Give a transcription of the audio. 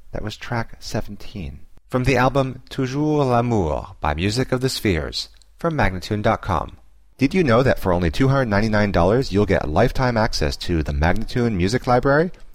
That was track 17. From the album Toujours l'amour by Music of the Spheres, from Magnatune.com. Did you know that for only $299 you'll get lifetime access to the Magnatune Music Library,